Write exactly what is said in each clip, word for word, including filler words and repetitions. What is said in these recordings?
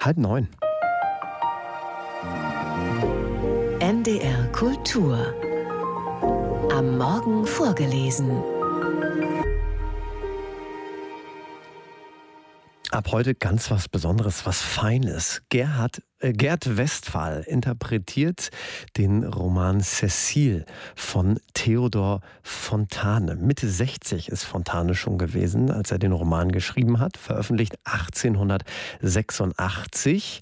halb neun. N D R Kultur. Am Morgen vorgelesen. Ab heute ganz was Besonderes, was Feines. Gerhard, äh, Gerd Westphal interpretiert den Roman Cécile von Theodor Fontane. Mitte sechzig ist Fontane schon gewesen, als er den Roman geschrieben hat, veröffentlicht achtzehnhundertsechsundachtzig.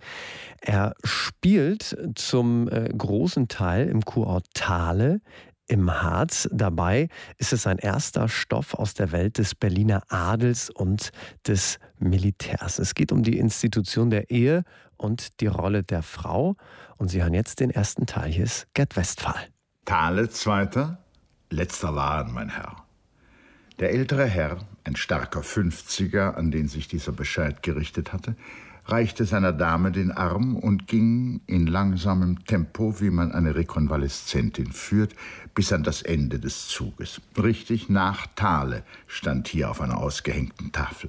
Er spielt zum äh, großen Teil im Kurort Thale im Harz. Dabei ist es sein erster Stoff aus der Welt des Berliner Adels und des Militärs. Es geht um die Institution der Ehe und die Rolle der Frau. Und Sie hören jetzt den ersten Teil. Hier ist Gerd Westphal. Thale, Zweiter, letzter Laden, mein Herr. Der ältere Herr, ein starker Fünfziger, an den sich dieser Bescheid gerichtet hatte, reichte seiner Dame den Arm und ging in langsamem Tempo, wie man eine Rekonvaleszentin führt, bis an das Ende des Zuges. Richtig nach Thale stand hier auf einer ausgehängten Tafel.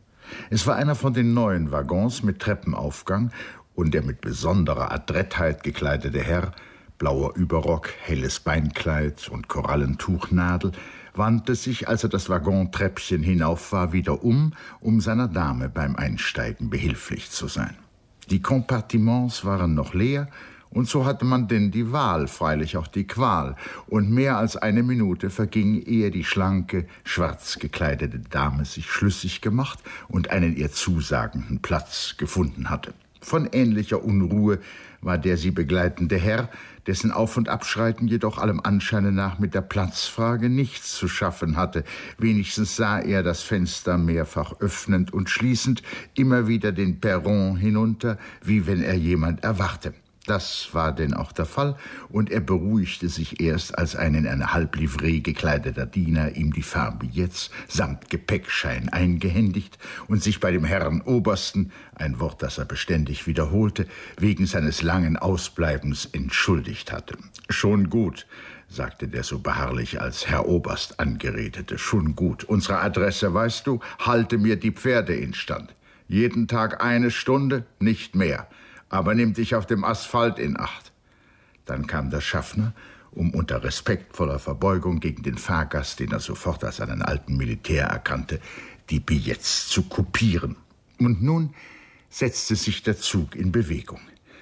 Es war einer von den neuen Waggons mit Treppenaufgang und der mit besonderer Adrettheit gekleidete Herr, blauer Überrock, helles Beinkleid und Korallentuchnadel, wandte sich, als er das Waggontreppchen hinauf war, wieder um, um seiner Dame beim Einsteigen behilflich zu sein. Die Kompartiments waren noch leer, und so hatte man denn die Wahl, freilich auch die Qual, und mehr als eine Minute verging, ehe die schlanke, schwarz gekleidete Dame sich schlüssig gemacht und einen ihr zusagenden Platz gefunden hatte. Von ähnlicher Unruhe war der sie begleitende Herr, dessen Auf- und Abschreiten jedoch allem Anscheine nach mit der Platzfrage nichts zu schaffen hatte. Wenigstens sah er das Fenster mehrfach öffnend und schließend immer wieder den Perron hinunter, wie wenn er jemand erwarte. Das war denn auch der Fall, und er beruhigte sich erst, als ein in eine Halblivree gekleideter Diener ihm die Farbillets samt Gepäckschein eingehändigt und sich bei dem Herrn Obersten, ein Wort, das er beständig wiederholte, wegen seines langen Ausbleibens entschuldigt hatte. »Schon gut«, sagte der so beharrlich als Herr Oberst angeredete, »schon gut. Unsere Adresse weißt du, halte mir die Pferde instand. Jeden Tag eine Stunde, nicht mehr. Aber nimm dich auf dem Asphalt in Acht.« Dann kam der Schaffner, um unter respektvoller Verbeugung gegen den Fahrgast, den er sofort als einen alten Militär erkannte, die Billets zu kopieren. Und nun setzte sich der Zug in Bewegung.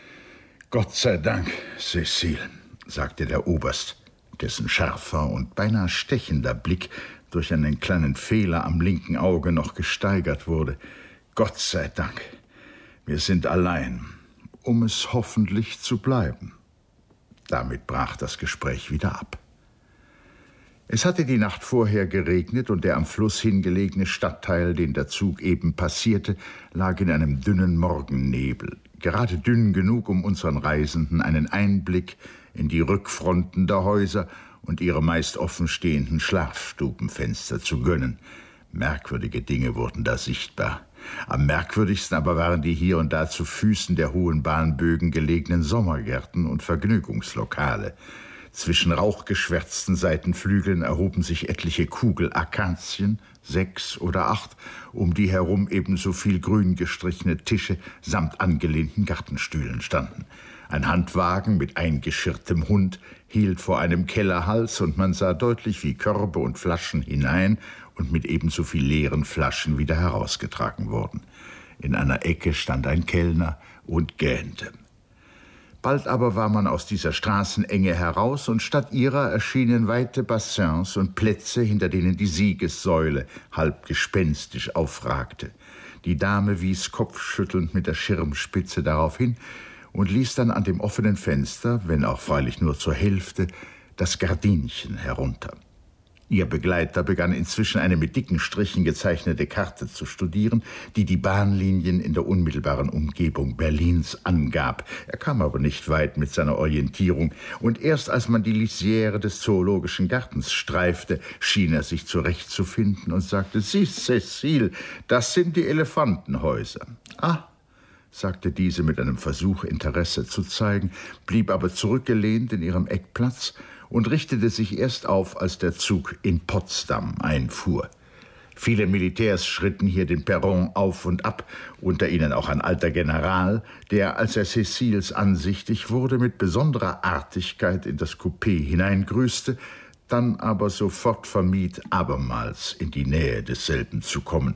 »Gott sei Dank, Cécile«, sagte der Oberst, dessen scharfer und beinahe stechender Blick durch einen kleinen Fehler am linken Auge noch gesteigert wurde. »Gott sei Dank, wir sind allein, um es hoffentlich zu bleiben.« Damit brach das Gespräch wieder ab. Es hatte die Nacht vorher geregnet und der am Fluss hingelegene Stadtteil, den der Zug eben passierte, lag in einem dünnen Morgennebel. Gerade dünn genug, um unseren Reisenden einen Einblick in die Rückfronten der Häuser und ihre meist offenstehenden Schlafstubenfenster zu gönnen. Merkwürdige Dinge wurden da sichtbar. Am merkwürdigsten aber waren die hier und da zu Füßen der hohen Bahnbögen gelegenen Sommergärten und Vergnügungslokale. Zwischen rauchgeschwärzten Seitenflügeln erhoben sich etliche Kugelakazien, sechs oder acht, um die herum ebenso viel grün gestrichene Tische samt angelehnten Gartenstühlen standen. Ein Handwagen mit eingeschirrtem Hund hielt vor einem Kellerhals, und man sah deutlich, wie Körbe und Flaschen hinein und mit ebenso viel leeren Flaschen wieder herausgetragen wurden. In einer Ecke stand ein Kellner und gähnte. Bald aber war man aus dieser Straßenenge heraus, und statt ihrer erschienen weite Bassins und Plätze, hinter denen die Siegessäule halb gespenstisch aufragte. Die Dame wies kopfschüttelnd mit der Schirmspitze darauf hin und ließ dann an dem offenen Fenster, wenn auch freilich nur zur Hälfte, das Gardinchen herunter. Ihr Begleiter begann inzwischen eine mit dicken Strichen gezeichnete Karte zu studieren, die die Bahnlinien in der unmittelbaren Umgebung Berlins angab. Er kam aber nicht weit mit seiner Orientierung, und erst als man die Lisiere des Zoologischen Gartens streifte, schien er sich zurechtzufinden und sagte: »Sie, Cécile, das sind die Elefantenhäuser.« »Ah«, sagte diese mit einem Versuch, Interesse zu zeigen, blieb aber zurückgelehnt in ihrem Eckplatz und richtete sich erst auf, als der Zug in Potsdam einfuhr. Viele Militärs schritten hier den Perron auf und ab, unter ihnen auch ein alter General, der, als er Cécils ansichtig wurde, mit besonderer Artigkeit in das Coupé hineingrüßte, dann aber sofort vermied, abermals in die Nähe desselben zu kommen.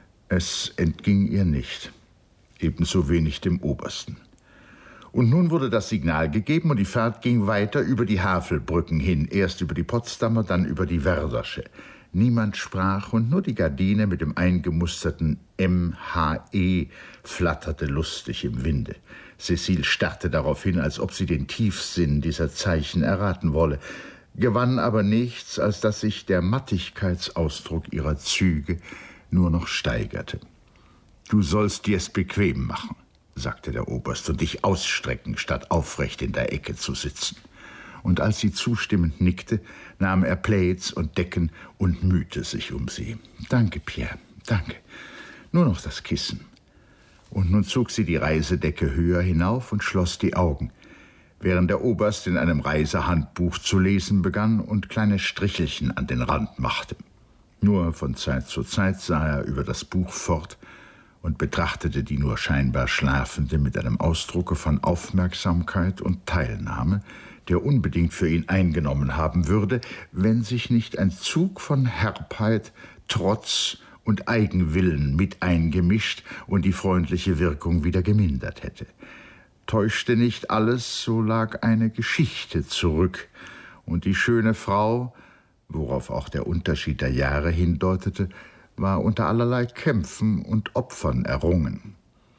Es entging ihr nicht, ebenso wenig dem Obersten. Und nun wurde das Signal gegeben und die Fahrt ging weiter über die Havelbrücken hin, erst über die Potsdamer, dann über die Werdersche. Niemand sprach und nur die Gardine mit dem eingemusterten M H E flatterte lustig im Winde. Cécile starrte darauf hin, als ob sie den Tiefsinn dieser Zeichen erraten wolle, gewann aber nichts, als dass sich der Mattigkeitsausdruck ihrer Züge nur noch steigerte. »Du sollst dir's bequem machen«, sagte der Oberst, »und dich ausstrecken, statt aufrecht in der Ecke zu sitzen.« Und als sie zustimmend nickte, nahm er Plaids und Decken und mühte sich um sie. »Danke, Pierre, danke. Nur noch das Kissen.« Und nun zog sie die Reisedecke höher hinauf und schloss die Augen, während der Oberst in einem Reisehandbuch zu lesen begann und kleine Strichelchen an den Rand machte. Nur von Zeit zu Zeit sah er über das Buch fort und betrachtete die nur scheinbar Schlafende mit einem Ausdrucke von Aufmerksamkeit und Teilnahme, der unbedingt für ihn eingenommen haben würde, wenn sich nicht ein Zug von Herbheit, Trotz und Eigenwillen mit eingemischt und die freundliche Wirkung wieder gemindert hätte. Täuschte nicht alles, so lag eine Geschichte zurück, und die schöne Frau, worauf auch der Unterschied der Jahre hindeutete, war unter allerlei Kämpfen und Opfern errungen.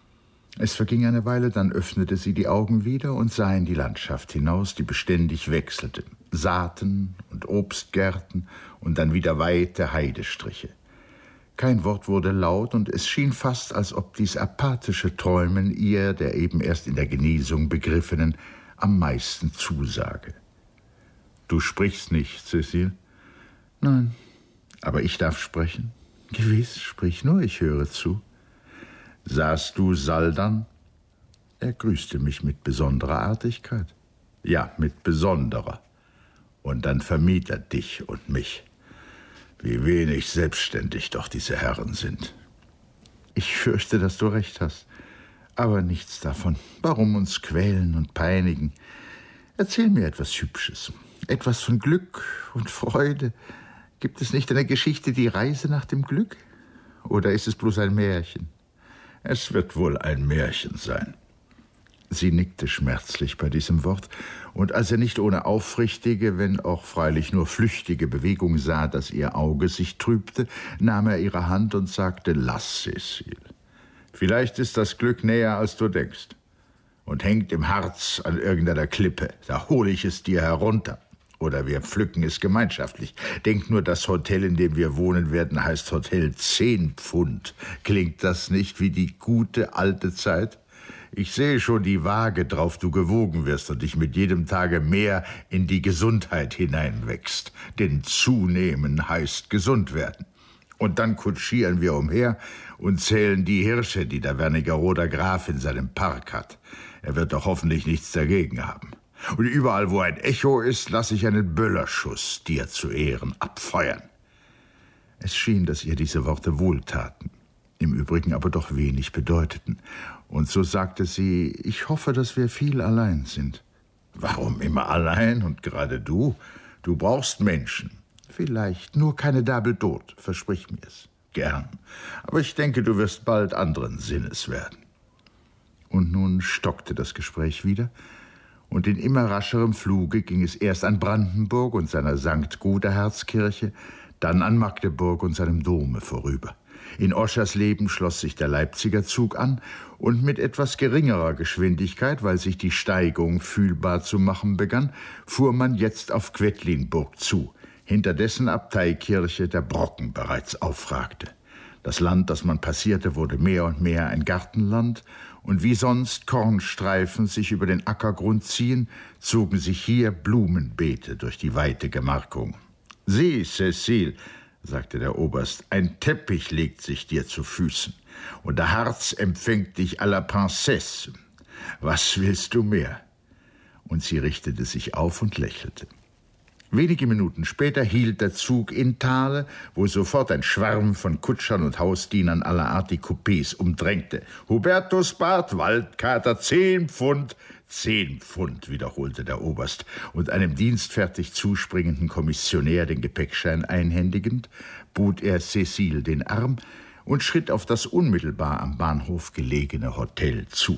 Es verging eine Weile, dann öffnete sie die Augen wieder und sah in die Landschaft hinaus, die beständig wechselte. Saaten und Obstgärten und dann wieder weite Heidestriche. Kein Wort wurde laut, und es schien fast, als ob dies apathische Träumen ihr, der eben erst in der Genesung Begriffenen, am meisten zusage. »Du sprichst nicht, Cécile?« »Nein, aber ich darf sprechen.« »Gewiss, sprich nur, ich höre zu.« »Sahst du Saldan?« Er grüßte mich mit besonderer Artigkeit. »Ja, mit besonderer. Und dann vermied er dich und mich. Wie wenig selbstständig doch diese Herren sind.« »Ich fürchte, dass du recht hast. Aber nichts davon. Warum uns quälen und peinigen? Erzähl mir etwas Hübsches. Etwas von Glück und Freude. Gibt es nicht eine Geschichte, die Reise nach dem Glück? Oder ist es bloß ein Märchen?« »Es wird wohl ein Märchen sein.« Sie nickte schmerzlich bei diesem Wort, und als er nicht ohne aufrichtige, wenn auch freilich nur flüchtige Bewegung sah, dass ihr Auge sich trübte, nahm er ihre Hand und sagte, »Lass, Cécile. Vielleicht ist das Glück näher, als du denkst, und hängt im Harz an irgendeiner Klippe. Da hole ich es dir herunter. Oder wir pflücken es gemeinschaftlich. Denk nur, das Hotel, in dem wir wohnen werden, heißt Hotel Zehn Pfund. Klingt das nicht wie die gute alte Zeit? Ich sehe schon die Waage, drauf du gewogen wirst und dich mit jedem Tage mehr in die Gesundheit hineinwächst. Denn zunehmen heißt gesund werden. Und dann kutschieren wir umher und zählen die Hirsche, die der Wernigeroder Graf in seinem Park hat. Er wird doch hoffentlich nichts dagegen haben. Und überall, wo ein Echo ist, lasse ich einen Böllerschuss dir zu Ehren abfeuern.« Es schien, dass ihr diese Worte wohltaten, im Übrigen aber doch wenig bedeuteten. Und so sagte sie, »Ich hoffe, dass wir viel allein sind.« »Warum immer allein und gerade du? Du brauchst Menschen.« »Vielleicht, nur keine Table d'hôte, versprich mir's.« »Gern, aber ich denke, du wirst bald anderen Sinnes werden.« Und nun stockte das Gespräch wieder, und in immer rascherem Fluge ging es erst an Brandenburg und seiner Sankt Guderherzkirche, dann an Magdeburg und seinem Dome vorüber. In Oschersleben schloss sich der Leipziger Zug an, und mit etwas geringerer Geschwindigkeit, weil sich die Steigung fühlbar zu machen begann, fuhr man jetzt auf Quedlinburg zu, hinter dessen Abteikirche der Brocken bereits aufragte. Das Land, das man passierte, wurde mehr und mehr ein Gartenland, und wie sonst Kornstreifen sich über den Ackergrund ziehen, zogen sich hier Blumenbeete durch die weite Gemarkung. »Sieh, Cécile«, sagte der Oberst, »ein Teppich legt sich dir zu Füßen, und der Harz empfängt dich à la Princesse. Was willst du mehr?« Und sie richtete sich auf und lächelte. Wenige Minuten später hielt der Zug in Thale, wo sofort ein Schwarm von Kutschern und Hausdienern aller Art die Coupés umdrängte. »Hubertus Bart, Waldkater, zehn Pfund!« Zehn Pfund, wiederholte der Oberst, und einem dienstfertig zuspringenden Kommissionär den Gepäckschein einhändigend, bot er Cécile den Arm und schritt auf das unmittelbar am Bahnhof gelegene Hotel zu.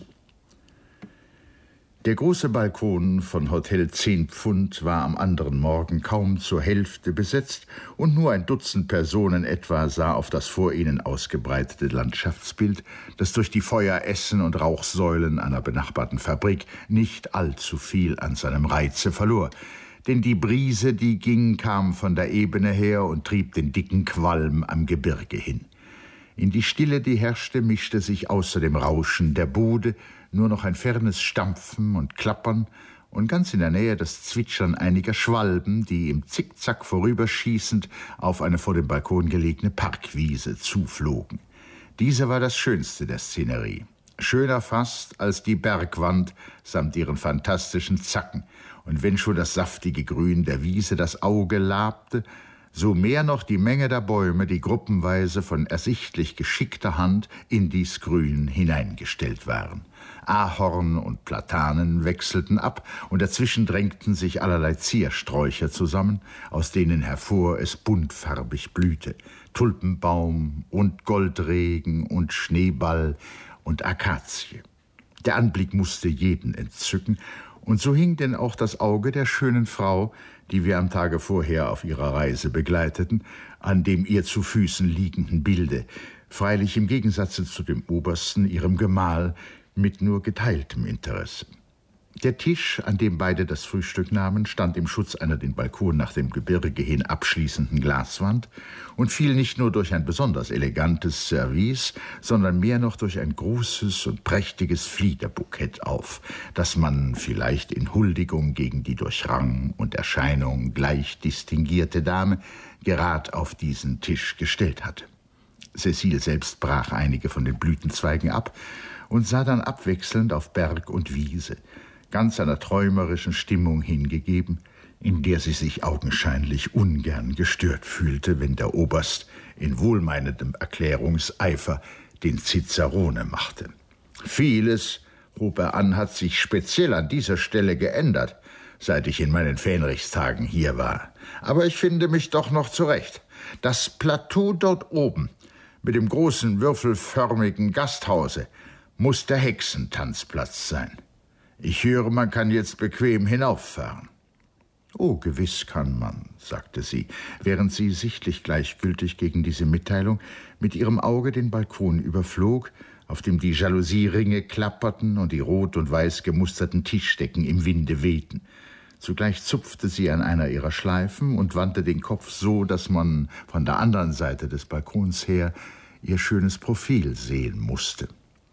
Der große Balkon von Hotel Zehn Pfund war am anderen Morgen kaum zur Hälfte besetzt, und nur ein Dutzend Personen etwa sah auf das vor ihnen ausgebreitete Landschaftsbild, das durch die Feueressen und Rauchsäulen einer benachbarten Fabrik nicht allzu viel an seinem Reize verlor. Denn die Brise, die ging, kam von der Ebene her und trieb den dicken Qualm am Gebirge hin. In die Stille, die herrschte, mischte sich außer dem Rauschen der Bude nur noch ein fernes Stampfen und Klappern und ganz in der Nähe das Zwitschern einiger Schwalben, die im Zickzack vorüberschießend auf eine vor dem Balkon gelegene Parkwiese zuflogen. Diese war das Schönste der Szenerie. Schöner fast als die Bergwand samt ihren fantastischen Zacken. Und wenn schon das saftige Grün der Wiese das Auge labte, so mehr noch die Menge der Bäume, die gruppenweise von ersichtlich geschickter Hand in dies Grün hineingestellt waren. Ahorn und Platanen wechselten ab, und dazwischen drängten sich allerlei Ziersträucher zusammen, aus denen hervor es buntfarbig blühte. Tulpenbaum und Goldregen und Schneeball und Akazie. Der Anblick musste jeden entzücken, und so hing denn auch das Auge der schönen Frau, die wir am Tage vorher auf ihrer Reise begleiteten, an dem ihr zu Füßen liegenden Bilde, freilich im Gegensatze zu dem Obersten, ihrem Gemahl, mit nur geteiltem Interesse. Der Tisch, an dem beide das Frühstück nahmen, stand im Schutz einer den Balkon nach dem Gebirge hin abschließenden Glaswand und fiel nicht nur durch ein besonders elegantes Service, sondern mehr noch durch ein großes und prächtiges Fliederbukett auf, das man vielleicht in Huldigung gegen die durch Rang und Erscheinung gleich distinguierte Dame gerad auf diesen Tisch gestellt hatte. Cécile selbst brach einige von den Blütenzweigen ab und sah dann abwechselnd auf Berg und Wiese, ganz einer träumerischen Stimmung hingegeben, in der sie sich augenscheinlich ungern gestört fühlte, wenn der Oberst in wohlmeinendem Erklärungseifer den Cicerone machte. Vieles, hob er an, hat sich speziell an dieser Stelle geändert, seit ich in meinen Fähnrichstagen hier war. Aber ich finde mich doch noch zurecht. Das Plateau dort oben, mit dem großen würfelförmigen Gasthause, muss der Hexentanzplatz sein. Ich höre, man kann jetzt bequem hinauffahren. »Oh, gewiss kann man«, sagte sie, während sie sichtlich gleichgültig gegen diese Mitteilung mit ihrem Auge den Balkon überflog, auf dem die Jalousierringe klapperten und die rot und weiß gemusterten Tischdecken im Winde wehten. Zugleich zupfte sie an einer ihrer Schleifen und wandte den Kopf so, dass man von der anderen Seite des Balkons her ihr schönes Profil sehen musste.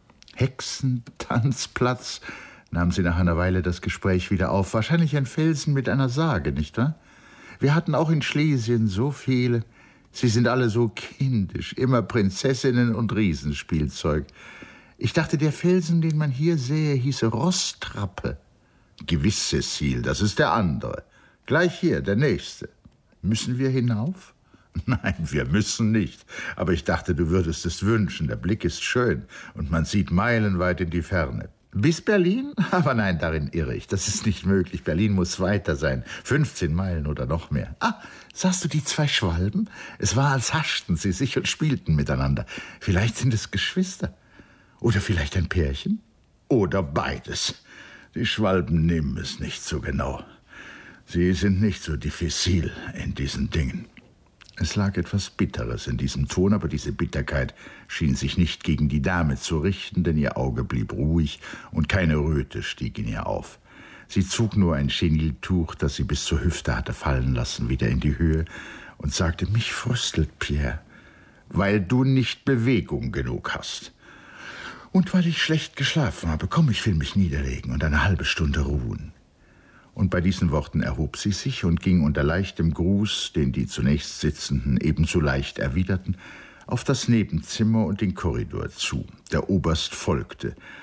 »Hexentanzplatz«, nahm sie nach einer Weile das Gespräch wieder auf. »Wahrscheinlich ein Felsen mit einer Sage, nicht wahr? Wir hatten auch in Schlesien so viele. Sie sind alle so kindisch, immer Prinzessinnen und Riesenspielzeug. Ich dachte, der Felsen, den man hier sähe, hieße Rostrappe.« »Gewiss, Cécile, das ist der andere. Gleich hier, der nächste. Müssen wir hinauf?« »Nein, wir müssen nicht. Aber ich dachte, du würdest es wünschen. Der Blick ist schön und man sieht meilenweit in die Ferne.« »Bis Berlin? Aber nein, darin irre ich. Das ist nicht möglich. Berlin muss weiter sein. fünfzehn Meilen oder noch mehr.« »Ah, sahst du die zwei Schwalben? Es war, als haschten sie sich und spielten miteinander. Vielleicht sind es Geschwister. Oder vielleicht ein Pärchen? Oder beides. Die Schwalben nehmen es nicht so genau. Sie sind nicht so diffizil in diesen Dingen.« Es lag etwas Bitteres in diesem Ton, aber diese Bitterkeit schien sich nicht gegen die Dame zu richten, denn ihr Auge blieb ruhig und keine Röte stieg in ihr auf. Sie zog nur ein Cheniltuch, das sie bis zur Hüfte hatte fallen lassen, wieder in die Höhe und sagte, »Mich fröstelt, Pierre, weil du nicht Bewegung genug hast. Und weil ich schlecht geschlafen habe. Komm, ich will mich niederlegen und eine halbe Stunde ruhen.« Und bei diesen Worten erhob sie sich und ging unter leichtem Gruß, den die zunächst Sitzenden ebenso leicht erwiderten, auf das Nebenzimmer und den Korridor zu. Der Oberst folgte.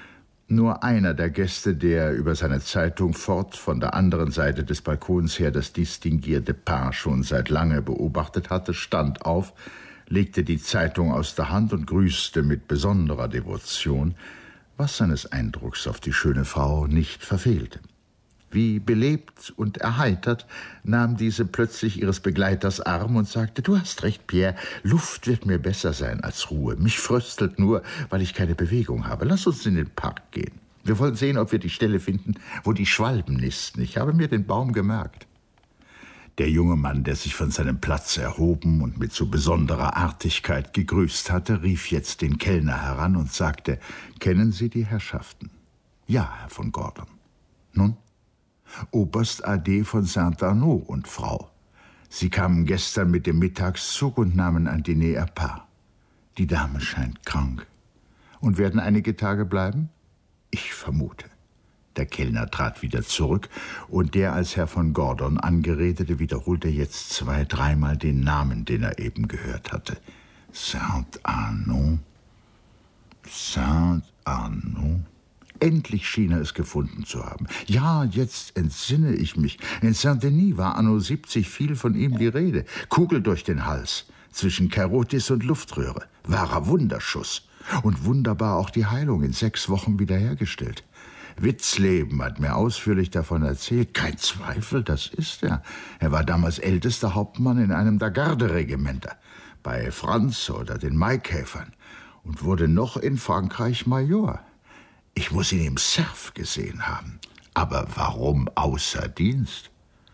Nur einer der Gäste, der über seine Zeitung fort von der anderen Seite des Balkons her das distinguierte Paar schon seit lange beobachtet hatte, stand auf, legte die Zeitung aus der Hand und grüßte mit besonderer Devotion, was seines Eindrucks auf die schöne Frau nicht verfehlte. Wie belebt und erheitert nahm diese plötzlich ihres Begleiters Arm und sagte, »Du hast recht, Pierre, Luft wird mir besser sein als Ruhe. Mich fröstelt nur, weil ich keine Bewegung habe. Lass uns in den Park gehen. Wir wollen sehen, ob wir die Stelle finden, wo die Schwalben nisten. Ich habe mir den Baum gemerkt.« Der junge Mann, der sich von seinem Platz erhoben und mit so besonderer Artigkeit gegrüßt hatte, rief jetzt den Kellner heran und sagte, »Kennen Sie die Herrschaften?« »Ja, Herr von Gordon.« »Nun?« »Oberst A D von Saint-Arnaud und Frau. Sie kamen gestern mit dem Mittagszug und nahmen ein Diner à part. Die Dame scheint krank. Und werden einige Tage bleiben?« »Ich vermute.« Der Kellner trat wieder zurück, und der als Herr von Gordon angeredete wiederholte jetzt zwei-, dreimal den Namen, den er eben gehört hatte. Saint-Arnaud, Saint-Arnaud. Endlich schien er es gefunden zu haben. Ja, jetzt entsinne ich mich. In Saint-Denis war anno siebzig viel von ihm die Rede. Kugel durch den Hals, zwischen Karotis und Luftröhre. Wahrer Wunderschuss. Und wunderbar auch die Heilung in sechs Wochen wiederhergestellt. Witzleben hat mir ausführlich davon erzählt. Kein Zweifel, das ist er. Er war damals ältester Hauptmann in einem der Garderegimenter, bei Franz oder den Maikäfern, und wurde noch in Frankreich Major. Ich muss ihn im Cerf gesehen haben. Aber warum außer Dienst?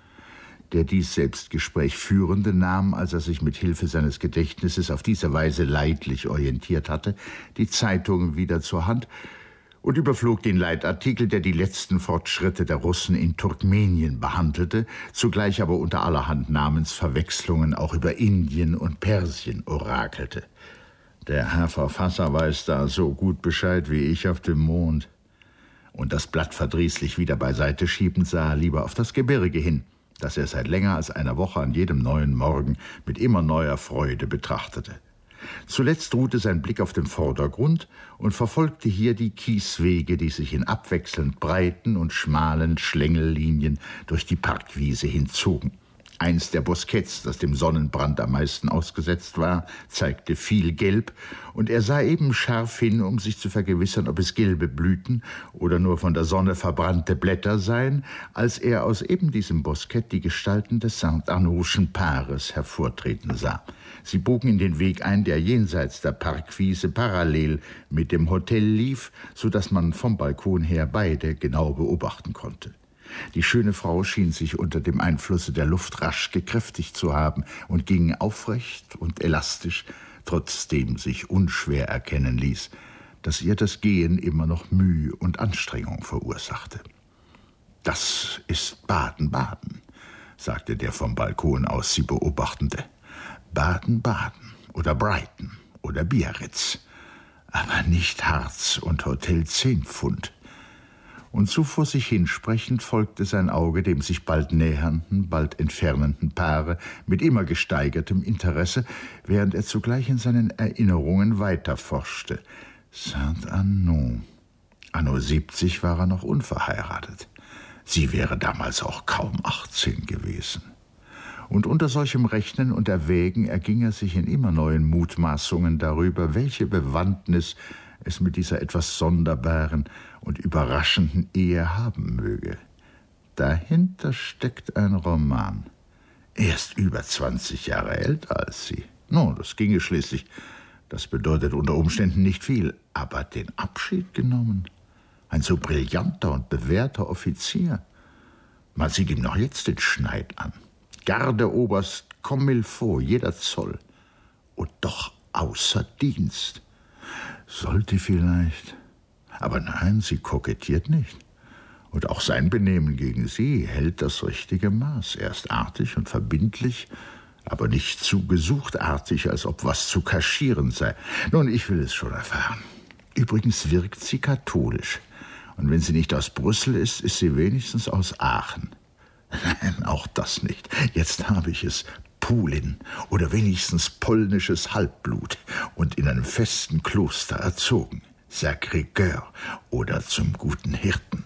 Der dies Selbstgespräch Führende nahm, als er sich mit Hilfe seines Gedächtnisses auf diese Weise leidlich orientiert hatte, die Zeitung wieder zur Hand und überflog den Leitartikel, der die letzten Fortschritte der Russen in Turkmenien behandelte, zugleich aber unter allerhand Namensverwechslungen auch über Indien und Persien orakelte. Der Herr Verfasser weiß da so gut Bescheid wie ich auf dem Mond. Und das Blatt verdrießlich wieder beiseite schiebend sah er lieber auf das Gebirge hin, das er seit länger als einer Woche an jedem neuen Morgen mit immer neuer Freude betrachtete. Zuletzt ruhte sein Blick auf dem Vordergrund und verfolgte hier die Kieswege, die sich in abwechselnd breiten und schmalen Schlängellinien durch die Parkwiese hinzogen. Eins der Bosketts, das dem Sonnenbrand am meisten ausgesetzt war, zeigte viel Gelb, und er sah eben scharf hin, um sich zu vergewissern, ob es gelbe Blüten oder nur von der Sonne verbrannte Blätter seien, als er aus eben diesem Boskett die Gestalten des Saint-Arnaud'schen Paares hervortreten sah. Sie bogen in den Weg ein, der jenseits der Parkwiese parallel mit dem Hotel lief, so dass man vom Balkon her beide genau beobachten konnte. Die schöne Frau schien sich unter dem Einflusse der Luft rasch gekräftigt zu haben und ging aufrecht und elastisch, trotzdem sich unschwer erkennen ließ, dass ihr das Gehen immer noch Mühe und Anstrengung verursachte. »Das ist Baden-Baden«, sagte der vom Balkon aus sie Beobachtende. »Baden-Baden oder Brighton oder Biarritz, aber nicht Harz und Hotel Zehn Pfund.« Und so vor sich hinsprechend folgte sein Auge dem sich bald nähernden, bald entfernenden Paare mit immer gesteigertem Interesse, während er zugleich in seinen Erinnerungen weiterforschte. Saint-Arnaud. Anno siebzig war er noch unverheiratet. Sie wäre damals auch kaum achtzehn gewesen. Und unter solchem Rechnen und Erwägen erging er sich in immer neuen Mutmaßungen darüber, welche Bewandtnis es mit dieser etwas sonderbaren und überraschenden Ehe haben möge. Dahinter steckt ein Roman. Er ist über zwanzig Jahre älter als sie. Nun, das ginge schließlich. Das bedeutet unter Umständen nicht viel. Aber den Abschied genommen? Ein so brillanter und bewährter Offizier. Man sieht ihm noch jetzt den Schneid an. Gardeoberst comme il faut, jeder Zoll. Und doch außer Dienst. Sollte vielleicht. Aber nein, sie kokettiert nicht. Und auch sein Benehmen gegen sie hält das richtige Maß. Erst artig und verbindlich, aber nicht zu gesuchtartig, als ob was zu kaschieren sei. Nun, ich will es schon erfahren. Übrigens wirkt sie katholisch. Und wenn sie nicht aus Brüssel ist, ist sie wenigstens aus Aachen. Nein, auch das nicht. Jetzt habe ich es. Polin oder wenigstens polnisches Halbblut und in einem festen Kloster erzogen. Sacré-Cœur oder zum guten Hirten.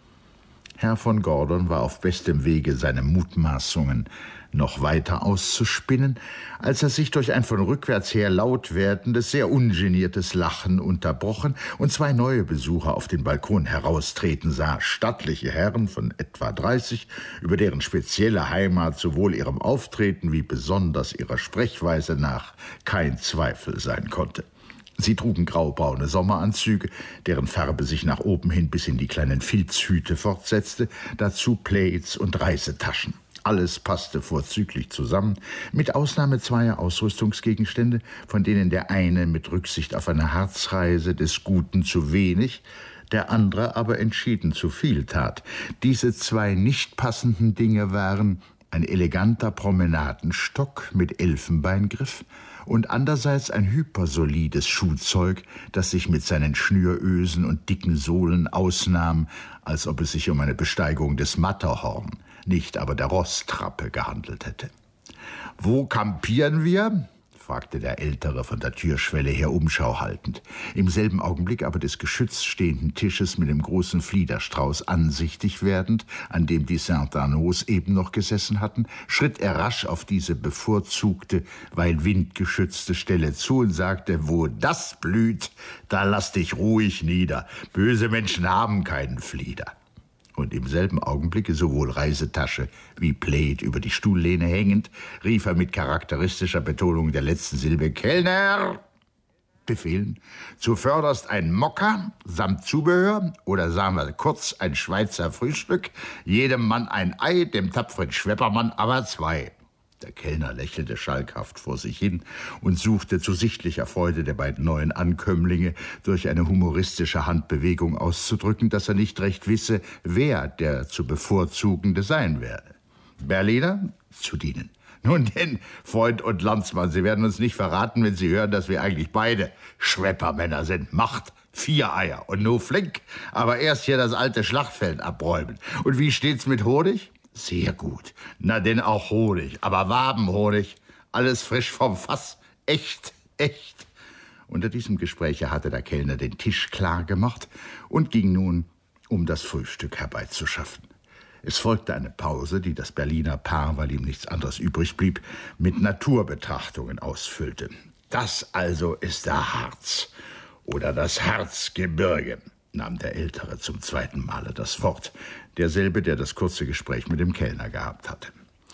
Herr von Gordon war auf bestem Wege, seine Mutmaßungen noch weiter auszuspinnen, als er sich durch ein von rückwärts her laut werdendes, sehr ungeniertes Lachen unterbrochen und zwei neue Besucher auf den Balkon heraustreten sah, stattliche Herren von etwa dreißig, über deren spezielle Heimat sowohl ihrem Auftreten wie besonders ihrer Sprechweise nach kein Zweifel sein konnte. Sie trugen graubraune Sommeranzüge, deren Farbe sich nach oben hin bis in die kleinen Filzhüte fortsetzte, dazu Plaids und Reisetaschen. Alles passte vorzüglich zusammen, mit Ausnahme zweier Ausrüstungsgegenstände, von denen der eine mit Rücksicht auf eine Harzreise des Guten zu wenig, der andere aber entschieden zu viel tat. Diese zwei nicht passenden Dinge waren ein eleganter Promenadenstock mit Elfenbeingriff und andererseits ein hypersolides Schuhzeug, das sich mit seinen Schnürösen und dicken Sohlen ausnahm, als ob es sich um eine Besteigung des Matterhorn, nicht aber der Roßtrappe gehandelt hätte. »Wo kampieren wir?« fragte der Ältere von der Türschwelle her Umschau haltend. Im selben Augenblick aber des geschützt stehenden Tisches mit dem großen Fliederstrauß ansichtig werdend, an dem die Saint-Arnaud's eben noch gesessen hatten, schritt er rasch auf diese bevorzugte, weil windgeschützte Stelle zu und sagte, »Wo das blüht, da lass dich ruhig nieder. Böse Menschen haben keinen Flieder.« Und im selben Augenblicke, sowohl Reisetasche wie Plaid über die Stuhllehne hängend, rief er mit charakteristischer Betonung der letzten Silbe, »Kellner!« Befehlen, zuvörderst ein Mokka samt Zubehör oder sagen wir kurz ein Schweizer Frühstück, jedem Mann ein Ei, dem tapferen Schweppermann aber zwei. Der Kellner lächelte schalkhaft vor sich hin und suchte zu sichtlicher Freude der beiden neuen Ankömmlinge durch eine humoristische Handbewegung auszudrücken, dass er nicht recht wisse, wer der zu bevorzugende sein werde. »Berliner, zu dienen.« »Nun denn, Freund und Landsmann, Sie werden uns nicht verraten, wenn Sie hören, dass wir eigentlich beide Schweppermänner sind. Macht vier Eier und nur flink, aber erst hier das alte Schlachtfeld abräumen. Und wie steht's mit Honig?« »Sehr gut. Na denn auch Honig, aber Wabenhonig. Alles frisch vom Fass. Echt, echt.« Unter diesem Gespräche hatte der Kellner den Tisch klar gemacht und ging nun, um das Frühstück herbeizuschaffen. Es folgte eine Pause, die das Berliner Paar, weil ihm nichts anderes übrig blieb, mit Naturbetrachtungen ausfüllte. »Das also ist der Harz oder das Harzgebirge«, nahm der Ältere zum zweiten Male das Wort, derselbe, der das kurze Gespräch mit dem Kellner gehabt hatte.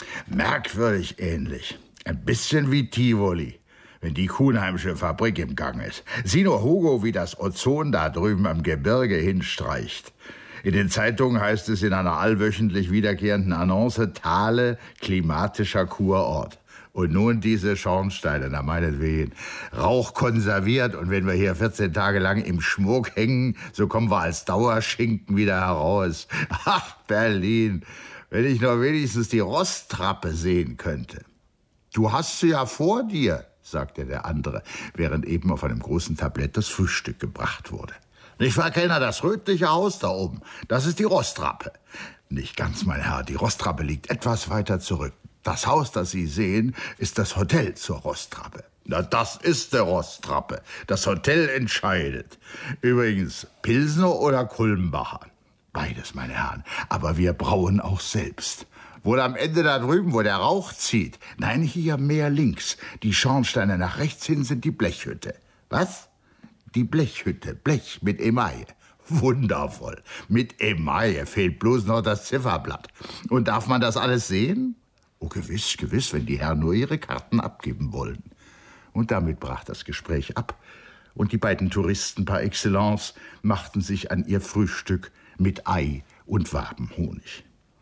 »Merkwürdig ähnlich, ein bisschen wie Tivoli, wenn die Kuhnheimsche Fabrik im Gang ist. Sieh nur, Hugo, wie das Ozon da drüben am Gebirge hinstreicht. In den Zeitungen heißt es in einer allwöchentlich wiederkehrenden Annonce, Thale, klimatischer Kurort. Und nun diese Schornsteine, na meinetwegen, Rauch konserviert, und wenn wir hier vierzehn Tage lang im Schmuck hängen, so kommen wir als Dauerschinken wieder heraus. Ach, Berlin, wenn ich nur wenigstens die Roßtrappe sehen könnte.« »Du hast sie ja vor dir«, sagte der andere, während eben auf einem großen Tablett das Frühstück gebracht wurde. »Nicht wahr, Kellner, das rötliche Haus da oben, das ist die Roßtrappe.« »Nicht ganz, mein Herr, die Roßtrappe liegt etwas weiter zurück. Das Haus, das Sie sehen, ist das Hotel zur Roßtrappe.« »Na, das ist der Roßtrappe. Das Hotel entscheidet. Übrigens, Pilsner oder Kulmbacher?« »Beides, meine Herren, aber wir brauen auch selbst.« »Wohl am Ende da drüben, wo der Rauch zieht?« »Nein, hier mehr links. Die Schornsteine nach rechts hin sind die Blechhütte.« »Was?« »Die Blechhütte, Blech mit Emaille.« »Wundervoll. Mit Emaille fehlt bloß noch das Zifferblatt. Und darf man das alles sehen?« »Oh, gewiss, gewiss, wenn die Herren nur ihre Karten abgeben wollen.« Und damit brach das Gespräch ab, und die beiden Touristen par excellence machten sich an ihr Frühstück mit Ei und Wabenhonig.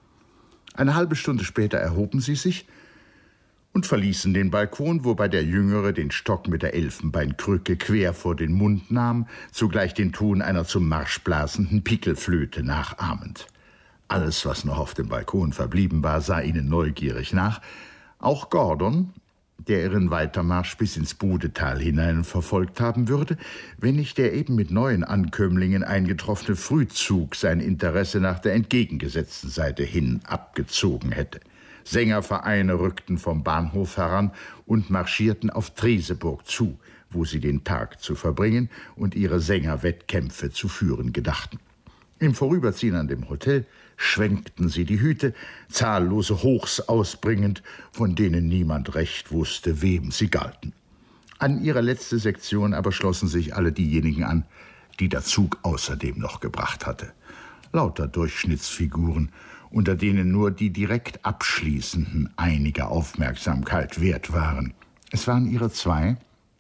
Eine halbe Stunde später erhoben sie sich und verließen den Balkon, wobei der Jüngere den Stock mit der Elfenbeinkrücke quer vor den Mund nahm, zugleich den Ton einer zum Marsch blasenden Pickelflöte nachahmend. Alles, was noch auf dem Balkon verblieben war, sah ihnen neugierig nach. Auch Gordon, der ihren Weitermarsch bis ins Budetal hinein verfolgt haben würde, wenn nicht der eben mit neuen Ankömmlingen eingetroffene Frühzug sein Interesse nach der entgegengesetzten Seite hin abgezogen hätte. Sängervereine rückten vom Bahnhof heran und marschierten auf Treseburg zu, wo sie den Tag zu verbringen und ihre Sängerwettkämpfe zu führen gedachten. Im Vorüberziehen an dem Hotel schwenkten sie die Hüte, zahllose Hochs ausbringend, von denen niemand recht wusste, wem sie galten. An ihre letzte Sektion aber schlossen sich alle diejenigen an, die der Zug außerdem noch gebracht hatte. Lauter Durchschnittsfiguren, unter denen nur die direkt abschließenden einige Aufmerksamkeit wert waren. Es waren ihre zwei,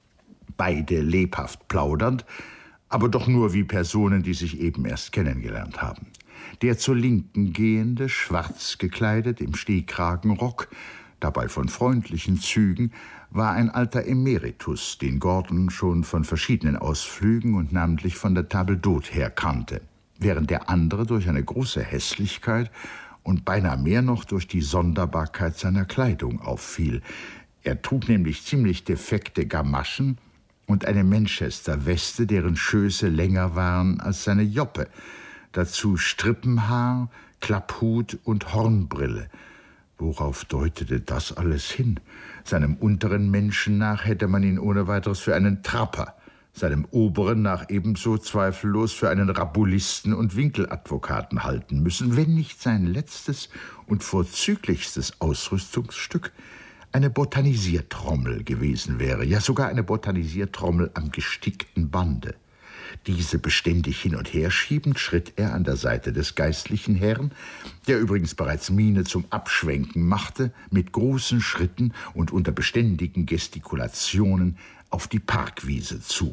beide lebhaft plaudernd, aber doch nur wie Personen, die sich eben erst kennengelernt haben. Der zur Linken gehende, schwarz gekleidet, im Stehkragenrock, dabei von freundlichen Zügen, war ein alter Emeritus, den Gordon schon von verschiedenen Ausflügen und namentlich von der Table d'Hôte her kannte, während der andere durch eine große Hässlichkeit und beinahe mehr noch durch die Sonderbarkeit seiner Kleidung auffiel. Er trug nämlich ziemlich defekte Gamaschen und eine Manchester-Weste, deren Schöße länger waren als seine Joppe, dazu Strippenhaar, Klapphut und Hornbrille. Worauf deutete das alles hin? Seinem unteren Menschen nach hätte man ihn ohne weiteres für einen Trapper, seinem oberen nach ebenso zweifellos für einen Rabulisten und Winkeladvokaten halten müssen, wenn nicht sein letztes und vorzüglichstes Ausrüstungsstück eine Botanisiertrommel gewesen wäre, ja sogar eine Botanisiertrommel am gestickten Bande. Diese beständig hin und her schiebend, schritt er an der Seite des geistlichen Herrn, der übrigens bereits Miene zum Abschwenken machte, mit großen Schritten und unter beständigen Gestikulationen auf die Parkwiese zu.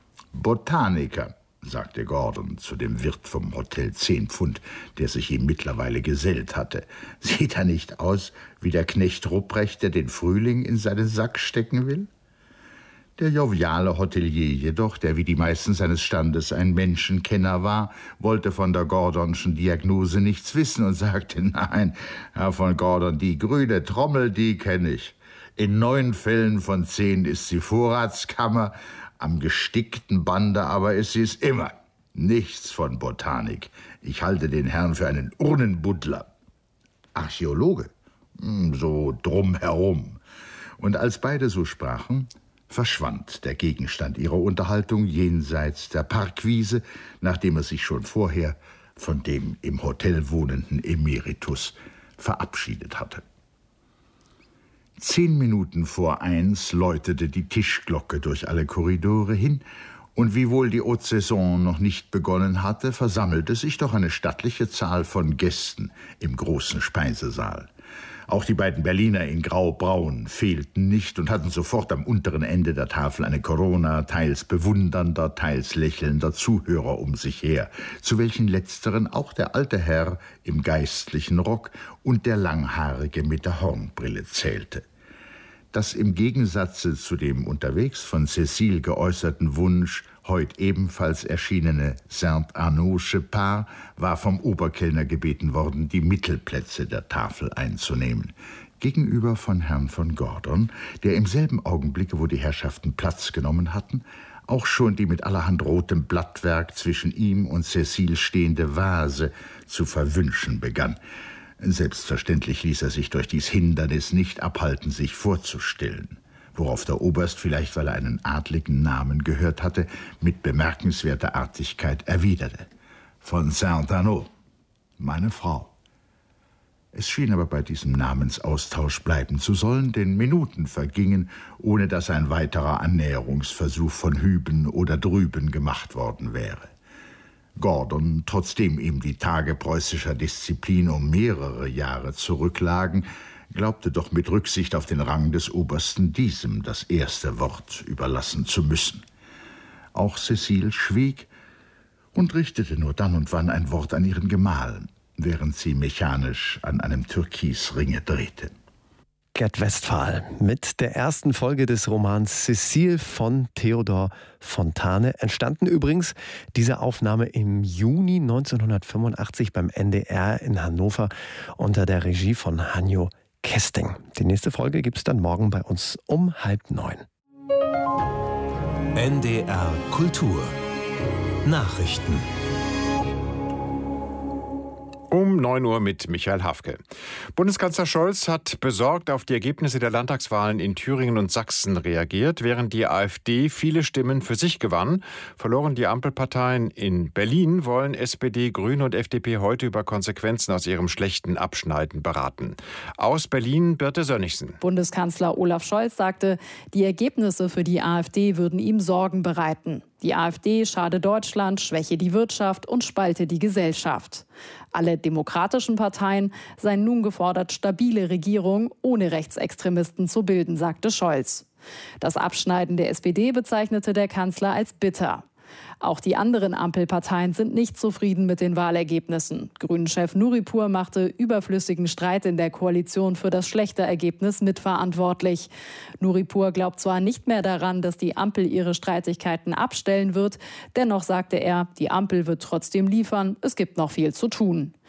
»Botaniker«, sagte Gordon zu dem Wirt vom Hotel Zehn Pfund, der sich ihm mittlerweile gesellt hatte. »Sieht er nicht aus wie der Knecht Rupprecht, der den Frühling in seinen Sack stecken will?« Der joviale Hotelier jedoch, der wie die meisten seines Standes ein Menschenkenner war, wollte von der Gordonschen Diagnose nichts wissen und sagte, »Nein, Herr von Gordon, die grüne Trommel, die kenne ich. In neun Fällen von zehn ist sie Vorratskammer, am gestickten Bande aber ist sie es immer. Nichts von Botanik. Ich halte den Herrn für einen Urnenbuddler.« »Archäologe?« »So drumherum.« Und als beide so sprachen, verschwand der Gegenstand ihrer Unterhaltung jenseits der Parkwiese, nachdem er sich schon vorher von dem im Hotel wohnenden Emeritus verabschiedet hatte. Zehn Minuten vor eins läutete die Tischglocke durch alle Korridore hin, und wiewohl die Haute Saison noch nicht begonnen hatte, versammelte sich doch eine stattliche Zahl von Gästen im großen Speisesaal. Auch die beiden Berliner in Grau-Braun fehlten nicht und hatten sofort am unteren Ende der Tafel eine Corona teils bewundernder, teils lächelnder Zuhörer um sich her, zu welchen letzteren auch der alte Herr im geistlichen Rock und der Langhaarige mit der Hornbrille zählte. Das im Gegensatze zu dem unterwegs von Cécile geäußerten Wunsch, heut ebenfalls erschienene Saint-Arnaud'sche Paar, war vom Oberkellner gebeten worden, die Mittelplätze der Tafel einzunehmen, gegenüber von Herrn von Gordon, der im selben Augenblicke, wo die Herrschaften Platz genommen hatten, auch schon die mit allerhand rotem Blattwerk zwischen ihm und Cécile stehende Vase zu verwünschen begann. Selbstverständlich ließ er sich durch dies Hindernis nicht abhalten, sich vorzustellen, worauf der Oberst, vielleicht weil er einen adligen Namen gehört hatte, mit bemerkenswerter Artigkeit erwiderte: »Von Saint-Arnaud, meine Frau.« Es schien aber bei diesem Namensaustausch bleiben zu sollen, denn Minuten vergingen, ohne dass ein weiterer Annäherungsversuch von hüben oder drüben gemacht worden wäre. Gordon, trotzdem ihm die Tage preußischer Disziplin um mehrere Jahre zurücklagen, glaubte doch mit Rücksicht auf den Rang des Obersten diesem das erste Wort überlassen zu müssen. Auch Cécile schwieg und richtete nur dann und wann ein Wort an ihren Gemahl, während sie mechanisch an einem Türkisringe drehte. Gerd Westphal mit der ersten Folge des Romans Cécile von Theodor Fontane. Entstanden übrigens diese Aufnahme im Juni neunzehnhundertfünfundachtzig beim N D R in Hannover unter der Regie von Hanjo Kesting. Die nächste Folge gibt es dann morgen bei uns um halb neun. N D R Kultur Nachrichten. Um neun Uhr mit Michael Hafke. Bundeskanzler Scholz hat besorgt auf die Ergebnisse der Landtagswahlen in Thüringen und Sachsen reagiert. Während die AfD viele Stimmen für sich gewann, verloren die Ampelparteien in Berlin, wollen S P D, Grüne und F D P heute über Konsequenzen aus ihrem schlechten Abschneiden beraten. Aus Berlin Birte Sönnigsen. Bundeskanzler Olaf Scholz sagte, die Ergebnisse für die AfD würden ihm Sorgen bereiten. Die AfD schade Deutschland, schwäche die Wirtschaft und spalte die Gesellschaft. Alle demokratischen Parteien seien nun gefordert, stabile Regierungen ohne Rechtsextremisten zu bilden, sagte Scholz. Das Abschneiden der S P D bezeichnete der Kanzler als bitter. Auch die anderen Ampelparteien sind nicht zufrieden mit den Wahlergebnissen. Grünen-Chef Nuripur machte überflüssigen Streit in der Koalition für das schlechte Ergebnis mitverantwortlich. Nuripur glaubt zwar nicht mehr daran, dass die Ampel ihre Streitigkeiten abstellen wird. Dennoch sagte er, die Ampel wird trotzdem liefern. Es gibt noch viel zu tun.